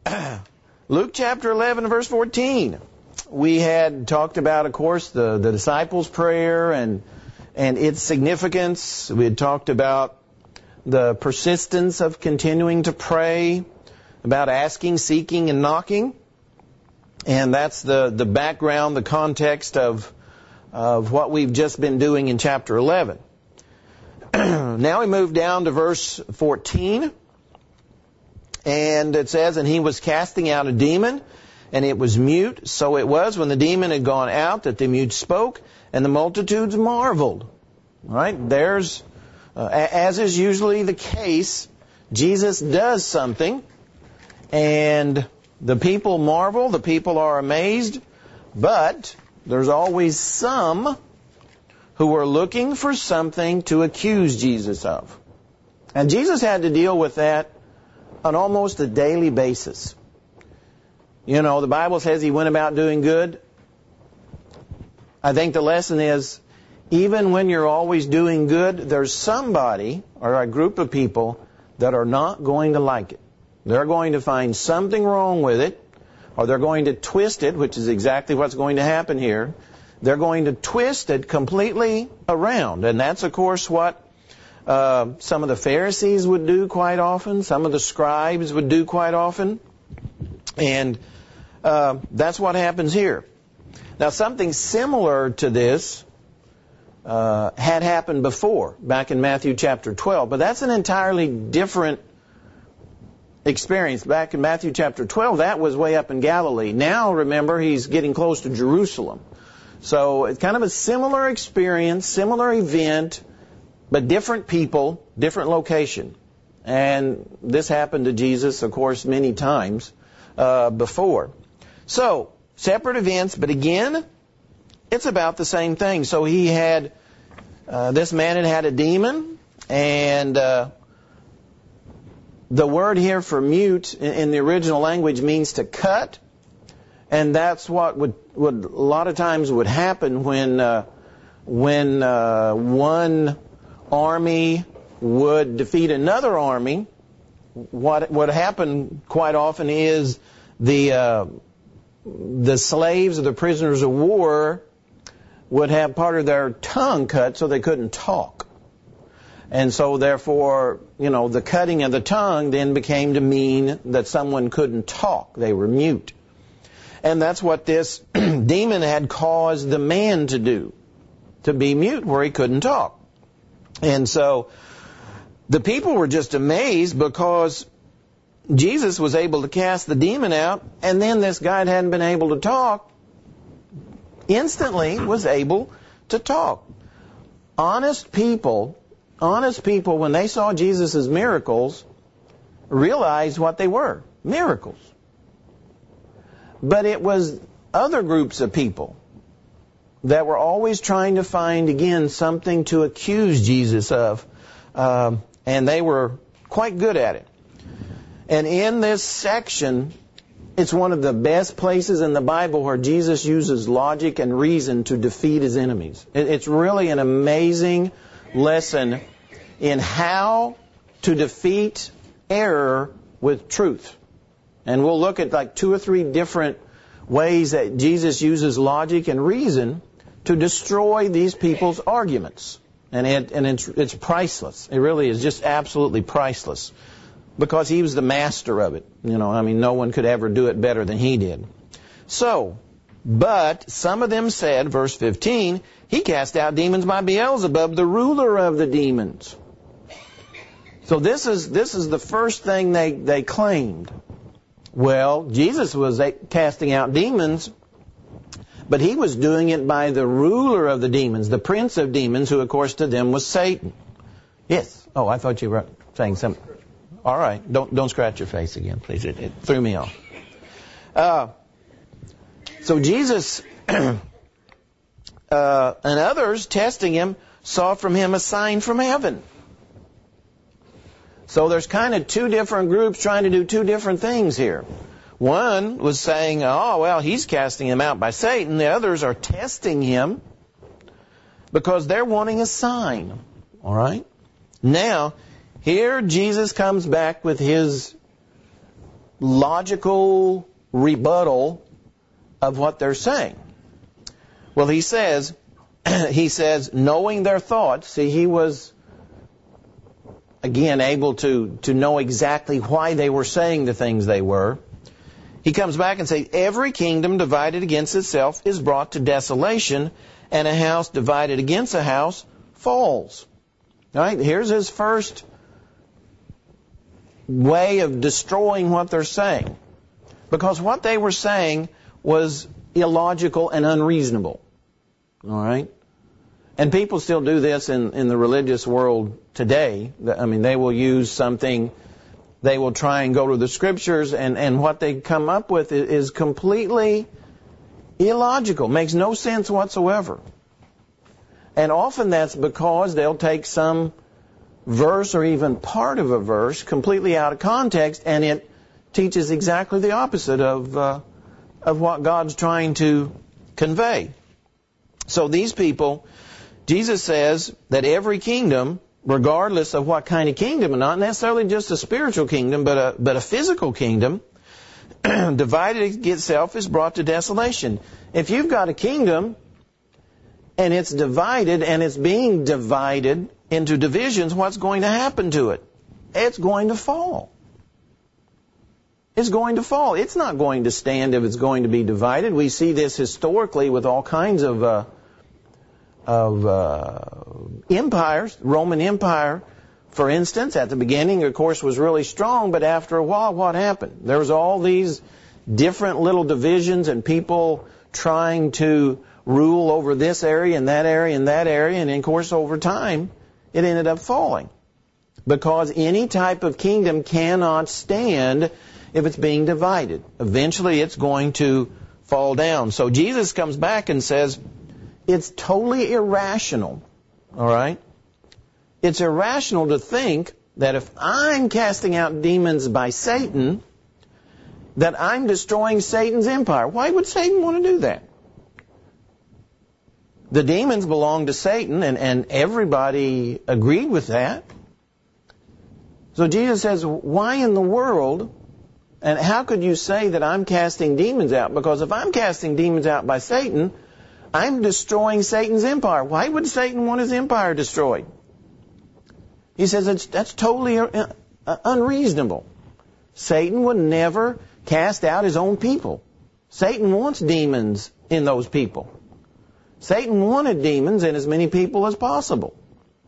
Luke chapter 11, verse 14. We had talked about, of course, the disciples' prayer and its significance. We had talked about the persistence of continuing to pray, about asking, seeking, and knocking. And that's the background, the context of what we've just been doing in chapter 11. Now we move down to verse 14. And it says, "And he was casting out a demon, and it was mute. So it was when the demon had gone out that the mute spoke, and the multitudes marveled." All right, there's, as is usually the case, Jesus does something, and the people marvel, the people are amazed, but there's always some who are looking for something to accuse Jesus of. And Jesus had to deal with that on almost a daily basis. You know, the Bible says he went about doing good. I think the lesson is, even when you're always doing good, there's somebody or a group of people that are not going to like it. They're going to find something wrong with it, or they're going to twist it, which is exactly what's going to happen here. They're going to twist it completely around. And that's, of course, what some of the Pharisees would do quite often. Some of the scribes would do quite often. And that's what happens here. Now, something similar to this had happened before, back in Matthew chapter 12. But that's an entirely different experience. Back in Matthew chapter 12, that was way up in Galilee. Now, remember, he's getting close to Jerusalem. So it's kind of a similar experience, similar event, but different people, different location. And this happened to Jesus, of course, many times before. So, separate events, but again, it's about the same thing. So he had, this man had a demon, and the word here for mute in the original language means to cut. And that's what would a lot of times would happen when one army would defeat another army. What would happen quite often is the slaves or the prisoners of war would have part of their tongue cut so they couldn't talk. And so therefore, you know, the cutting of the tongue then became to mean that someone couldn't talk. They were mute. And that's what this demon had caused the man to do, to be mute where he couldn't talk. And so the people were just amazed because Jesus was able to cast the demon out, and then this guy that hadn't been able to talk instantly was able to talk. Honest people, when they saw Jesus' miracles, realized what they were, miracles. But it was other groups of people that were always trying to find, again, something to accuse Jesus of. And they were quite good at it. And in this section, it's one of the best places in the Bible where Jesus uses logic and reason to defeat his enemies. It's really an amazing lesson in how to defeat error with truth. And we'll look at like 2 or 3 different ways that Jesus uses logic and reason to destroy these people's arguments. And it's priceless. It really is just absolutely priceless. Because he was the master of it. You know, I mean, no one could ever do it better than he did. So, but some of them said, verse 15, he cast out demons by Beelzebub, the ruler of the demons. So this is the first thing they claimed. Well, Jesus was casting out demons, but he was doing it by the ruler of the demons, the prince of demons, who, of course, to them was Satan. Yes. Oh, I thought you were saying something. All right. Don't scratch your face again, please. It threw me off. So Jesus and others testing him saw from him a sign from heaven. So there's kind of 2 different groups trying to do 2 different things here. One was saying, oh, well, he's casting him out by Satan. The others are testing him because they're wanting a sign. All right? Now, here Jesus comes back with his logical rebuttal of what they're saying. Well, he says, knowing their thoughts, see, he was, again, able to know exactly why they were saying the things they were. He comes back and says, every kingdom divided against itself is brought to desolation, and a house divided against a house falls. All right, here's his first way of destroying what they're saying. Because what they were saying was illogical and unreasonable. All right? And people still do this in the religious world today. I mean, they will use something, they will try and go to the scriptures, and what they come up with is completely illogical, makes no sense whatsoever. And often that's because they'll take some verse or even part of a verse completely out of context, and it teaches exactly the opposite of what God's trying to convey. So these people, Jesus says that every kingdom, regardless of what kind of kingdom, and not necessarily just a spiritual kingdom, but a physical kingdom, divided against itself is brought to desolation. If you've got a kingdom and it's divided and it's being divided into divisions, what's going to happen to it? It's going to fall. It's going to fall. It's not going to stand if it's going to be divided. We see this historically with all kinds of empires. Roman Empire, for instance, at the beginning, of course, was really strong, but after a while, what happened? There was all these different little divisions and people trying to rule over this area and that area and that area, and of course, over time, it ended up falling. Because any type of kingdom cannot stand if it's being divided. Eventually, it's going to fall down. So Jesus comes back and says, it's totally irrational, all right? It's irrational to think that if I'm casting out demons by Satan, that I'm destroying Satan's empire. Why would Satan want to do that? The demons belong to Satan, and everybody agreed with that. So Jesus says, why in the world, and how could you say that I'm casting demons out? Because if I'm casting demons out by Satan, I'm destroying Satan's empire. Why would Satan want his empire destroyed? He says that's totally unreasonable. Satan would never cast out his own people. Satan wants demons in those people. Satan wanted demons in as many people as possible.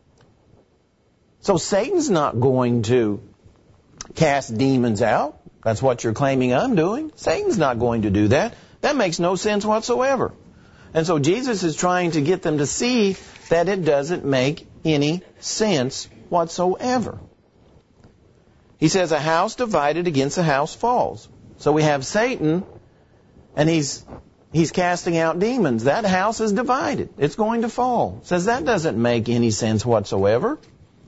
So Satan's not going to cast demons out. That's what you're claiming I'm doing. Satan's not going to do that. That makes no sense whatsoever. And so Jesus is trying to get them to see that it doesn't make any sense whatsoever. He says a house divided against a house falls. So we have Satan, and he's casting out demons. That house is divided. It's going to fall. Says that doesn't make any sense whatsoever.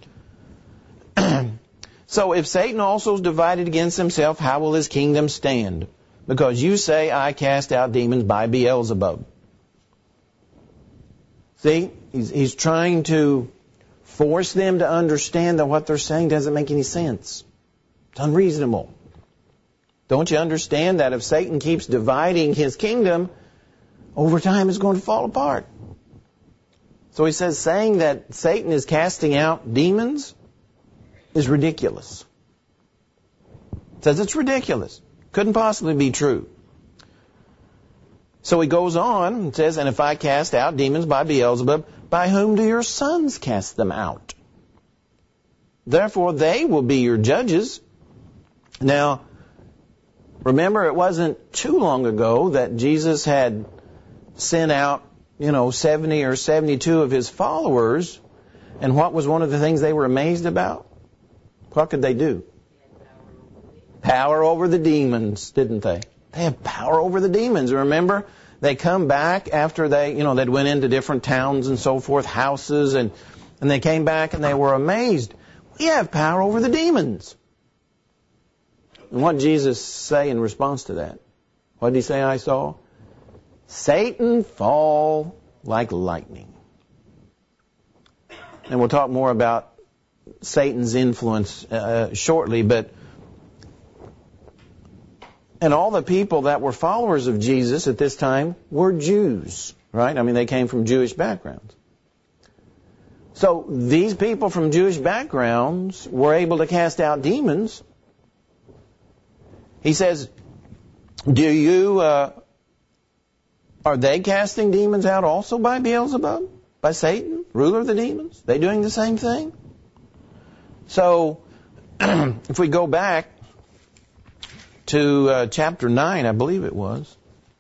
So if Satan also is divided against himself, how will his kingdom stand? Because you say, I cast out demons by Beelzebub. See, he's trying to force them to understand that what they're saying doesn't make any sense. It's unreasonable. Don't you understand that if Satan keeps dividing his kingdom, over time it's going to fall apart? So he says saying that Satan is casting out demons is ridiculous. It says it's ridiculous. Couldn't possibly be true. So he goes on and says, and if I cast out demons by Beelzebub, by whom do your sons cast them out? Therefore they will be your judges. Now, remember, it wasn't too long ago that Jesus had sent out, 70 or 72 of his followers. And what was one of the things they were amazed about? What could they do? Power over the demons, didn't they? They have power over the demons. Remember, they come back after they'd went into different towns and so forth, houses, and they came back and they were amazed. We have power over the demons. And what did Jesus say in response to that? What did he say I saw? Satan fall like lightning. And we'll talk more about Satan's influence shortly, but And all the people that were followers of Jesus at this time were Jews, right? I mean, they came from Jewish backgrounds. So these people from Jewish backgrounds were able to cast out demons. He says, are they casting demons out also by Beelzebub? By Satan, ruler of the demons? They doing the same thing? So, if we go back to chapter 9, I believe it was.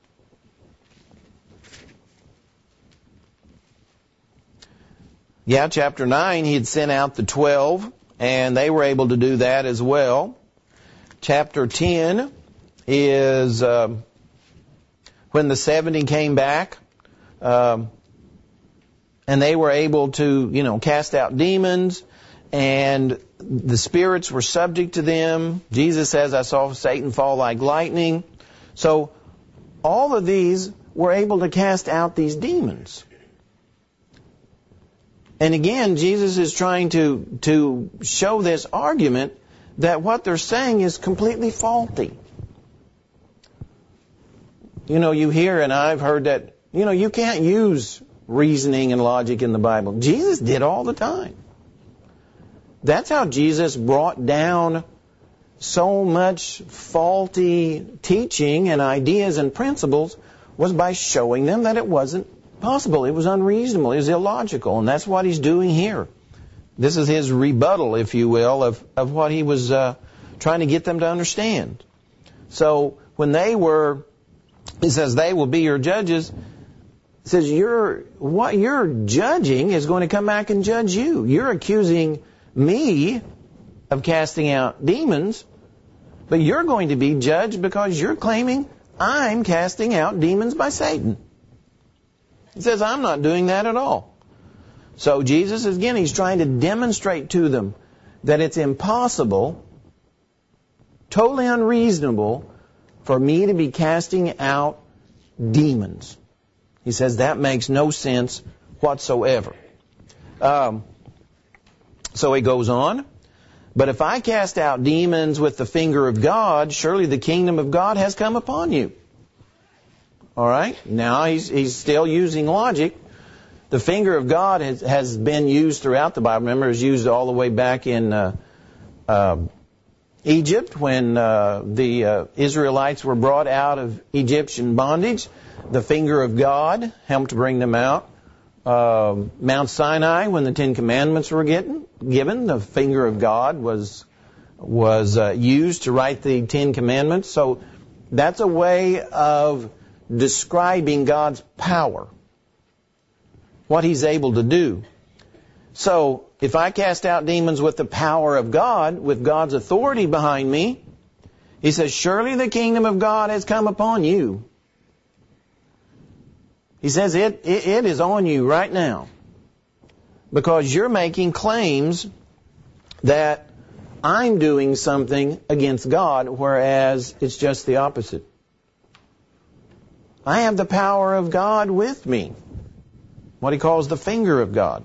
Yeah, chapter 9, he had sent out the 12, and they were able to do that as well. Chapter 10 is when the 70 came back, and they were able to, cast out demons, and the spirits were subject to them. Jesus says, I saw Satan fall like lightning. So all of these were able to cast out these demons. And again, Jesus is trying to show this argument that what they're saying is completely faulty. You hear, and I've heard that, you can't use reasoning and logic in the Bible. Jesus did all the time. That's how Jesus brought down so much faulty teaching and ideas and principles, was by showing them that it wasn't possible. It was unreasonable. It was illogical. And that's what he's doing here. This is his rebuttal, if you will, of what he was trying to get them to understand. So when he says, they will be your judges, he says, what you're judging is going to come back and judge you. You're accusing me of casting out demons, but you're going to be judged because you're claiming I'm casting out demons by Satan. He says, I'm not doing that at all. So Jesus, again, he's trying to demonstrate to them that it's impossible, totally unreasonable, for me to be casting out demons. He says that makes no sense whatsoever. So he goes on, but if I cast out demons with the finger of God, surely the kingdom of God has come upon you. All right? Now he's still using logic. The finger of God has been used throughout the Bible. Remember, it was used all the way back in Egypt when the Israelites were brought out of Egyptian bondage. The finger of God helped bring them out. Mount Sinai, when the Ten Commandments were given, the finger of God was used to write the Ten Commandments. So that's a way of describing God's power, what He's able to do. So if I cast out demons with the power of God, with God's authority behind me, He says, surely the kingdom of God has come upon you. He says it is on you right now because you're making claims that I'm doing something against God, whereas it's just the opposite. I have the power of God with me, what he calls the finger of God.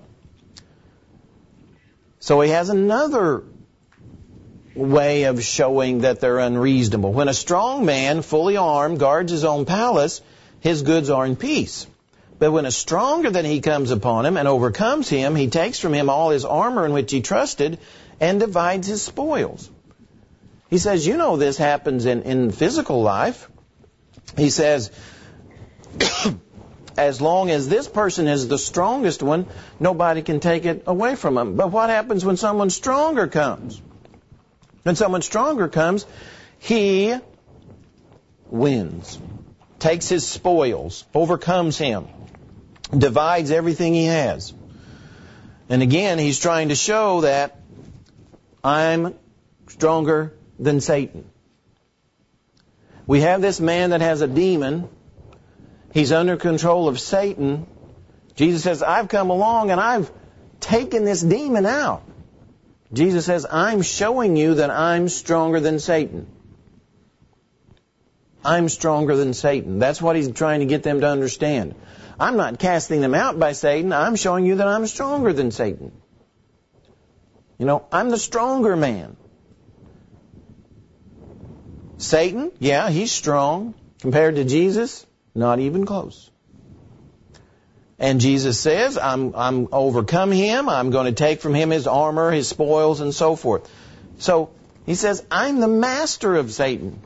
So he has another way of showing that they're unreasonable. When a strong man, fully armed, guards his own palace, his goods are in peace. But when a stronger than he comes upon him and overcomes him, he takes from him all his armor in which he trusted and divides his spoils. He says, this happens in physical life. He says, as long as this person is the strongest one, nobody can take it away from him. But what happens when someone stronger comes? When someone stronger comes, he wins, takes his spoils, overcomes him, divides everything he has. And again, he's trying to show that I'm stronger than Satan. We have this man that has a demon. He's under control of Satan. Jesus says, I've come along and I've taken this demon out. Jesus says, I'm showing you that I'm stronger than Satan. I'm stronger than Satan. That's what he's trying to get them to understand. I'm not casting them out by Satan. I'm showing you that I'm stronger than Satan. I'm the stronger man. Satan, yeah, he's strong. Compared to Jesus, not even close. And Jesus says, I'm overcome him. I'm going to take from him his armor, his spoils, and so forth. So he says, I'm the master of Satan.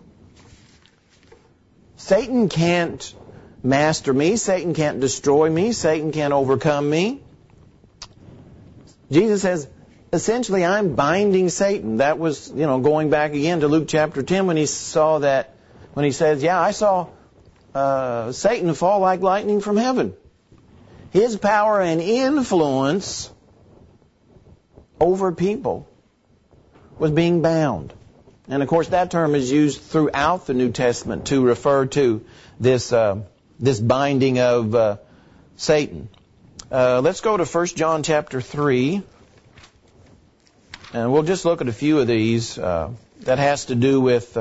Satan can't master me. Satan can't destroy me. Satan can't overcome me. Jesus says, essentially, I'm binding Satan. That was, going back again to Luke chapter 10 when he saw that, when he says, yeah, I saw Satan fall like lightning from heaven. His power and influence over people was being bound. And of course that term is used throughout the New Testament to refer to this binding of Satan. Let's go to 1 John chapter 3. And we'll just look at a few of these that has to do with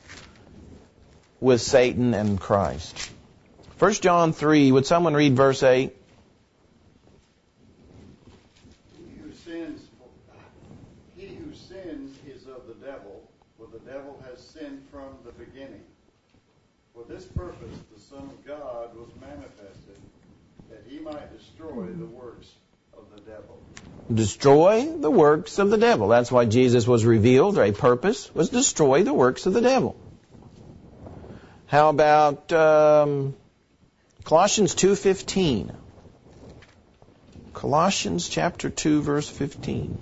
Satan and Christ. 1 John 3, would someone read verse 8? He who sins is of the devil, for the devil has sinned from the beginning. For this purpose the Son of God was manifested, that he might destroy the works of the devil. Destroy the works of the devil. That's why Jesus was revealed. A purpose was destroy the works of the devil. How about Colossians 2:15? Colossians chapter 2, verse 15.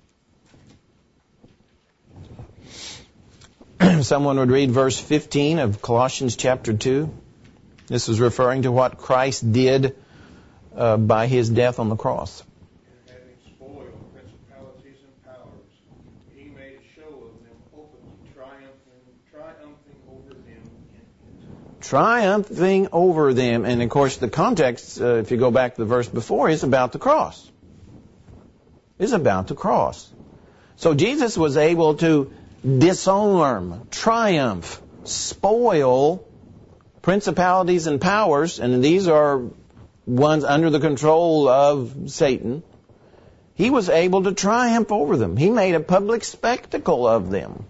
Someone would read verse 15 of Colossians chapter 2. This is referring to what Christ did by his death on the cross. And having spoiled principalities and powers, he made show of them openly, triumphing over them in it. Triumphing over them. And of course the context, if you go back to the verse before, is about the cross. Is about the cross. So Jesus was able to disarm, triumph, spoil principalities and powers, and these are ones under the control of Satan. He was able to triumph over them. He made a public spectacle of them.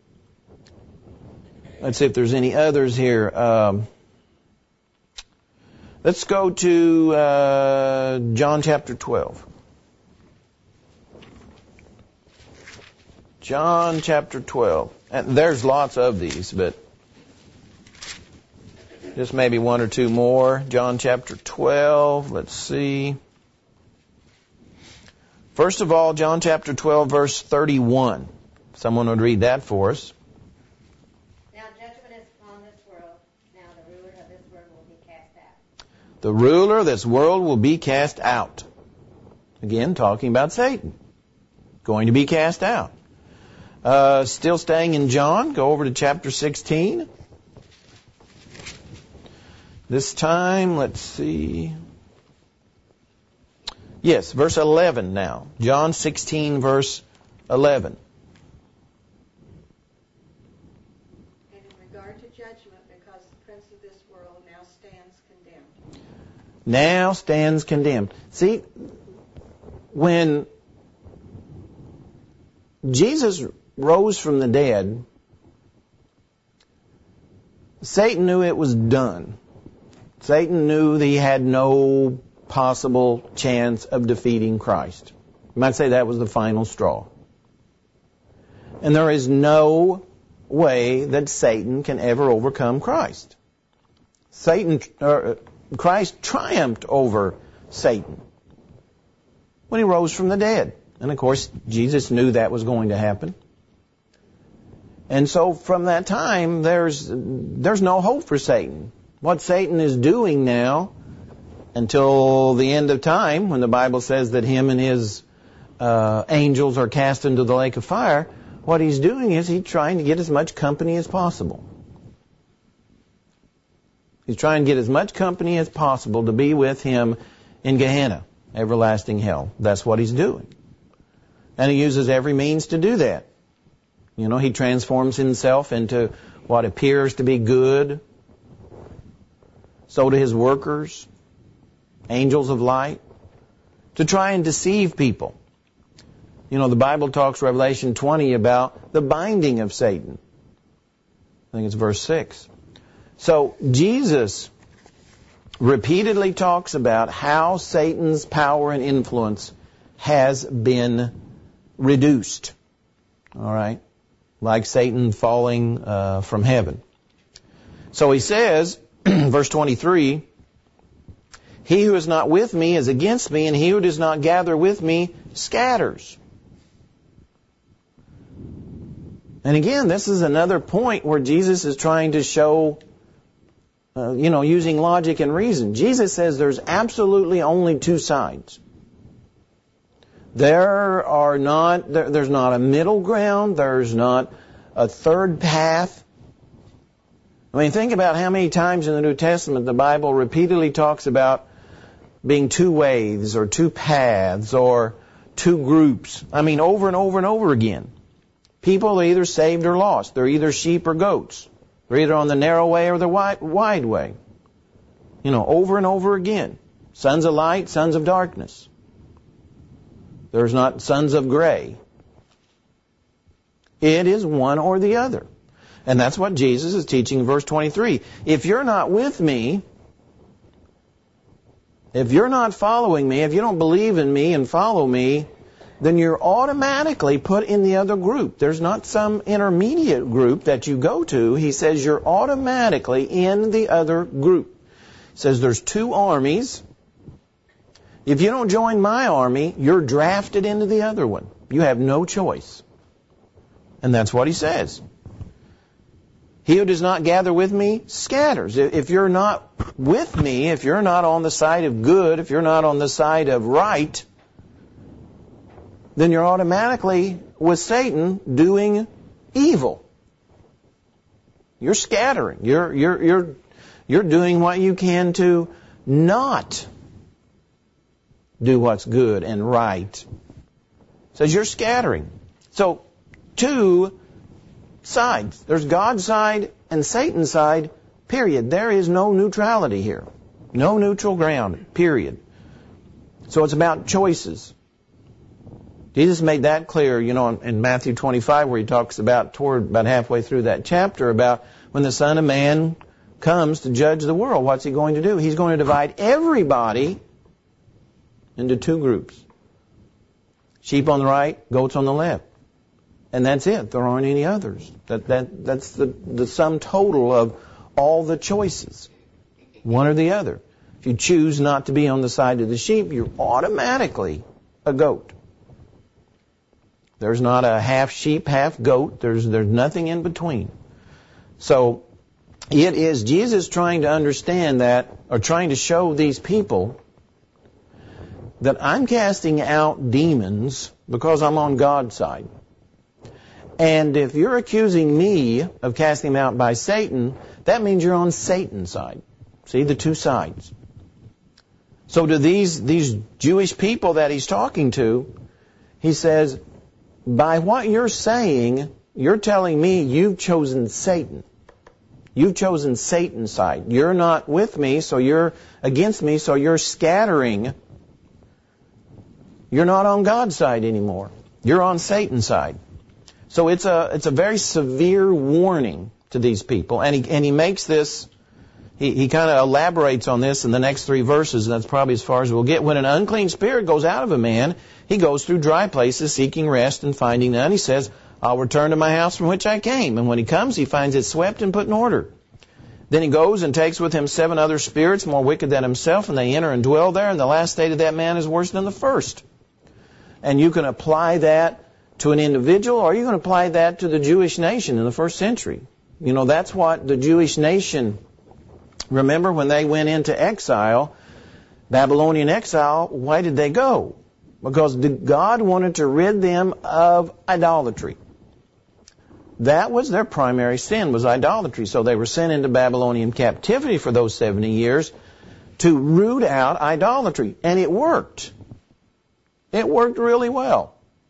Let's see if there's any others here. Let's go to John chapter 12. John chapter 12. And there's lots of these, but just maybe one or two more. John chapter 12. Let's see. First of all, John chapter 12, verse 31. Someone would read that for us. Now judgment is upon this world. Now the ruler of this world will be cast out. The ruler of this world will be cast out. Again, talking about Satan. Going to be cast out. Still staying in John, go over to chapter 16. This time, let's see. Yes, verse 11 now. John 16, verse 11. And in regard to judgment, because the prince of this world now stands condemned. Now stands condemned. See, when Jesus rose from the dead, Satan knew it was done. Satan knew that he had no possible chance of defeating Christ. You might say that was the final straw. And there is no way that Satan can ever overcome Christ. Christ triumphed over Satan when he rose from the dead. And of course, Jesus knew that was going to happen. And so from that time, there's no hope for Satan. What Satan is doing now, until the end of time, when the Bible says that him and his angels are cast into the lake of fire, what he's doing is he's trying to get as much company as possible. He's trying to get as much company as possible to be with him in Gehenna, everlasting hell. That's what he's doing. And he uses every means to do that. You know, he transforms himself into what appears to be good. So do his workers, angels of light, to try and deceive people. You know, the Bible talks, Revelation 20, about the binding of Satan. I think it's verse 6. So Jesus repeatedly talks about how Satan's power and influence has been reduced. All right? Like Satan falling from heaven. So he says, verse 23, he who is not with me is against me, and he who does not gather with me scatters. And again, this is another point where Jesus is trying to show, using logic and reason. Jesus says there's absolutely only two sides. There's not a middle ground. There's not a third path. I mean, think about how many times in the New Testament the Bible repeatedly talks about being two ways or two paths or two groups. I mean, over and over and over again. People are either saved or lost. They're either sheep or goats. They're either on the narrow way or the wide way. Over and over again. Sons of light, sons of darkness. There's not sons of gray. It is one or the other. And that's what Jesus is teaching in verse 23. If you're not with me, if you're not following me, if you don't believe in me and follow me, then you're automatically put in the other group. There's not some intermediate group that you go to. He says you're automatically in the other group. He says there's two armies. If you don't join my army, you're drafted into the other one. You have no choice. And that's what he says. He who does not gather with me scatters. If you're not with me, if you're not on the side of good, if you're not on the side of right, then you're automatically with Satan doing evil. You're scattering. You're doing what you can to not do what's good and right. It says you're scattering. So, two sides. There's God's side and Satan's side, period. There is no neutrality here. No neutral ground, period. So it's about choices. Jesus made that clear, in Matthew 25, where he talks about halfway through that chapter about when the Son of Man comes to judge the world. What's he going to do? He's going to divide everybody into two groups. Sheep on the right, goats on the left. And that's it. There aren't any others. That's the sum total of all the choices. One or the other. If you choose not to be on the side of the sheep, you're automatically a goat. There's not a half sheep, half goat. There's nothing in between. So it is Jesus trying to understand that, or trying to show these people that I'm casting out demons because I'm on God's side. And if you're accusing me of casting them out by Satan, that means you're on Satan's side. See, the two sides. So to these Jewish people that he's talking to, he says, by what you're saying, you're telling me you've chosen Satan. You've chosen Satan's side. You're not with me, so you're against me, so you're scattering. You're not on God's side anymore. You're on Satan's side. So it's a very severe warning to these people, and he makes this. He kind of elaborates on this in the next 3 verses, and that's probably as far as we'll get. When an unclean spirit goes out of a man, he goes through dry places seeking rest and finding none. He says, I'll return to my house from which I came. And when he comes, he finds it swept and put in order. Then he goes and takes with him 7 other spirits more wicked than himself, and they enter and dwell there, and the last state of that man is worse than the first. And you can apply that to an individual, or you can apply that to the Jewish nation in the first century. That's what the Jewish nation, remember when they went into exile, Babylonian exile, why did they go? Because God wanted to rid them of idolatry. That was their primary sin, was idolatry. So they were sent into Babylonian captivity for those 70 years to root out idolatry. And it worked. It worked really well.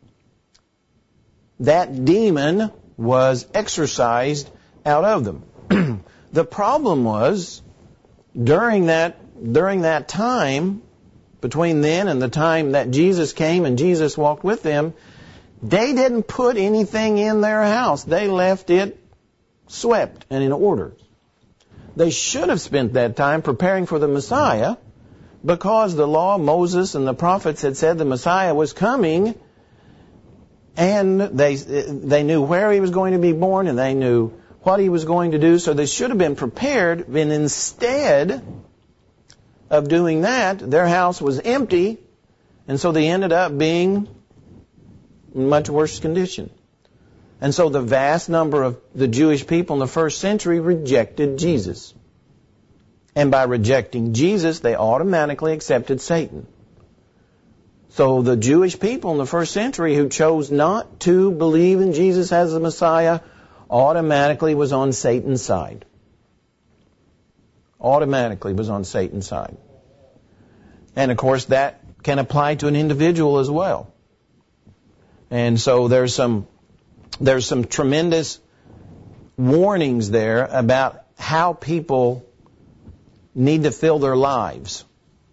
That demon was exorcised out of them. The problem was, during that time, between then and the time that Jesus came and Jesus walked with them, they didn't put anything in their house. They left it swept and in order. They should have spent that time preparing for the Messiah, because the law, Moses, and the prophets had said the Messiah was coming, and they knew where he was going to be born, and they knew what he was going to do, so they should have been prepared, and instead of doing that, their house was empty, and so they ended up being in much worse condition. And so the vast number of the Jewish people in the first century rejected Jesus. And by rejecting Jesus, they automatically accepted Satan. So the Jewish people in the first century who chose not to believe in Jesus as the Messiah automatically was on Satan's side. Automatically was on Satan's side. And of course that can apply to an individual as well. And so there's some tremendous warnings there about how people need to fill their lives.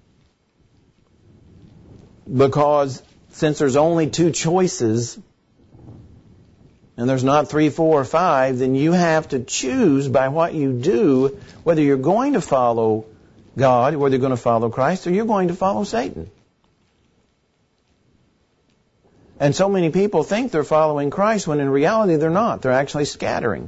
Because since there's only two choices, and there's not 3, 4, or 5, then you have to choose by what you do whether you're going to follow God, whether you're going to follow Christ, or you're going to follow Satan. And so many people think they're following Christ when in reality they're not. They're actually scattering.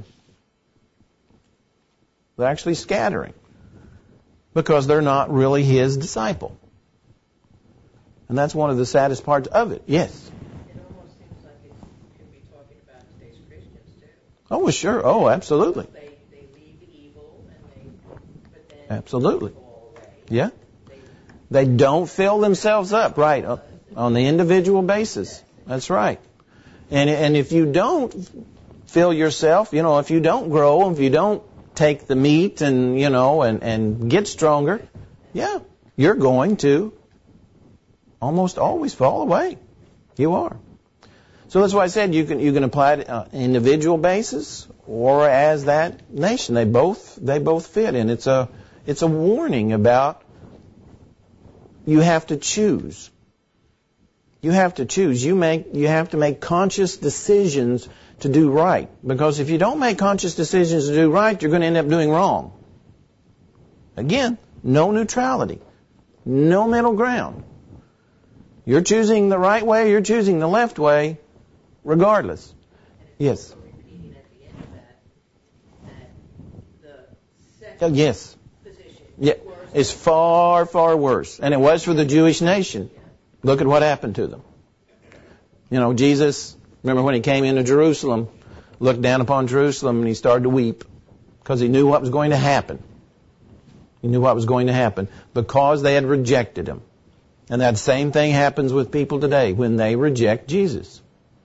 They're actually scattering because they're not really His disciple. And that's one of the saddest parts of it. Yes? It almost seems like it could be talking about today's Christians too. Oh, well, sure. Oh, absolutely. They leave evil but then absolutely. fall away. Yeah. They don't fill themselves up, right, on the individual basis. That's right. And if you don't fill yourself, if you don't grow, if you don't take the meat and, and get stronger, yeah, you're going to almost always fall away. You are. So that's why I said you can apply it on an individual basis or as that nation. They both fit in. It's a warning about you have to choose. You have to choose. You have to make conscious decisions to do right. Because if you don't make conscious decisions to do right, you're going to end up doing wrong. Again, no neutrality. No middle ground. You're choosing the right way, you're choosing the left way, regardless. Yes? Repeating at the end of that the second yes. position is far, far worse. And it was for the Jewish nation. Look at what happened to them. Jesus, remember when he came into Jerusalem, looked down upon Jerusalem and he started to weep because he knew what was going to happen. He knew what was going to happen because they had rejected him. And that same thing happens with people today when they reject Jesus.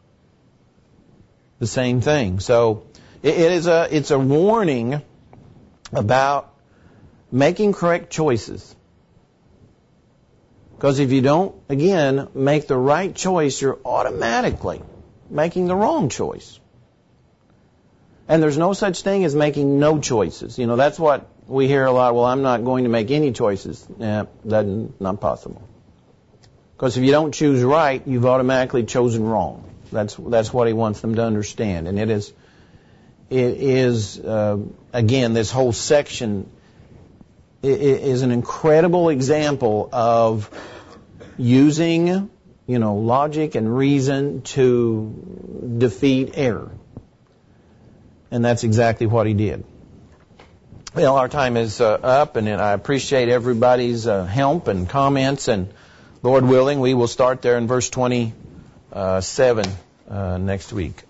The same thing. So it's a warning about making correct choices. Because if you don't, again, make the right choice, you're automatically making the wrong choice. And there's no such thing as making no choices. That's what we hear a lot. Well, I'm not going to make any choices. That's not possible. Because if you don't choose right, you've automatically chosen wrong. That's what he wants them to understand. And it is again, this whole section is an incredible example of using, logic and reason to defeat error. And that's exactly what he did. Well, our time is up, and I appreciate everybody's help and comments, and Lord willing, we will start there in verse 27 next week.